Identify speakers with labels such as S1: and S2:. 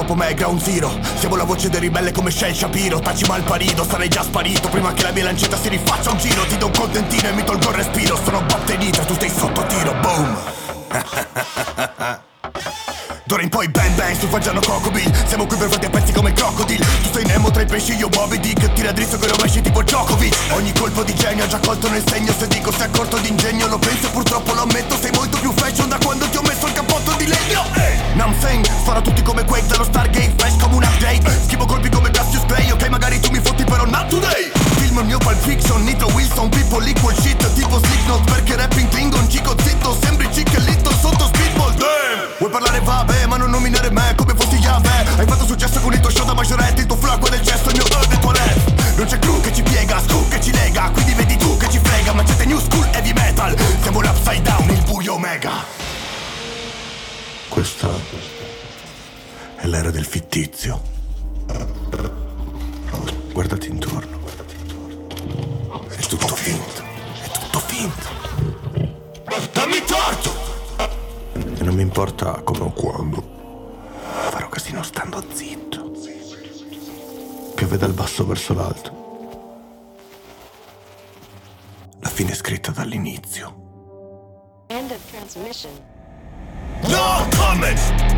S1: troppo me, ground zero. Siamo la voce del ribelle come Shell Shapiro. Taci mal parito, sarei già sparito prima che la mia lancetta si rifaccia un giro. Ti do un contentino e mi tolgo il respiro. Sono batterita, tu stai sotto tiro, boom. D'ora in poi bang bang, stufagiano Cocobill. Siamo qui per farti a pezzi come crocodile. Tu sei Nemo tra i pesci, io Bobby Dick. Tira dritto con i rovesci tipo Djokovic. Ogni colpo di genio ha già colto nel segno. Se dico sei accorto d'ingegno lo penso e purtroppo lo ammetto. Sei molto più fashion da quando ti ho messo il cappotto di legno. Namseng, sparo tutti come Quake dallo Stargate. Flash come un update, schivo colpi come Cassius Clay. Ok magari tu mi fotti però not today. Film il mio Pulp Fiction, Nitro Wilson. People equal shit tipo Slipknot. Perché rapping Klingon, Chico zitto. Sembri Chick e Little sotto Speedball. Damn. Vuoi parlare vabbè ma non nominare me come fossi Yahweh. Hai fatto successo con il tuo show da maggiorette. Il tuo flow è del gesto, il mio è qual è. Non c'è crew che ci piega, screw che ci lega. Quindi vedi tu che ci frega. Ma c'è new school heavy metal. Siamo l'upside down, il buio omega. Questa è l'era del fittizio. Guardati intorno. È tutto finto. È tutto finto. Dammi torto! E non mi importa come o quando. Farò casino stando zitto. Piove dal basso verso l'alto. La fine è scritta dall'inizio.
S2: End of transmission.
S1: No comment!